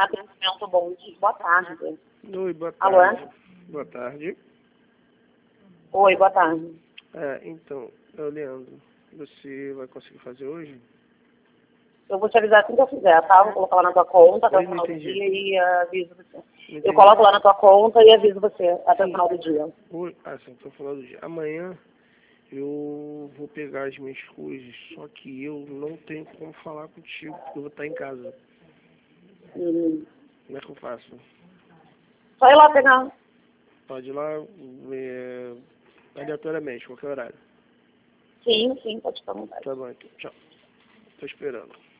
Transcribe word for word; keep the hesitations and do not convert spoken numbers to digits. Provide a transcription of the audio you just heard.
Atendimento, bom dia. Boa tarde. Oi, boa Alô? tarde. Boa tarde. Oi, boa tarde. É, então, é o Leandro. Você vai conseguir fazer hoje? Eu vou te avisar assim que eu fizer, tá? Vou colocar lá na tua conta até Oi, o não final do entendi. dia e aviso você. Não Eu entendi. coloco lá na tua conta e aviso você até o Sim. final do dia. Oi, ah, sim, tô falando do dia. Amanhã eu vou pegar as minhas coisas, só que eu não tenho como falar contigo, porque eu vou estar em casa. Hum. Como é que eu faço? Só ir lá pegar. Pode ir lá, é, aleatoriamente, qualquer horário. Sim, sim, pode ficar à vontade. Tá bom, então. Tchau. Tô esperando.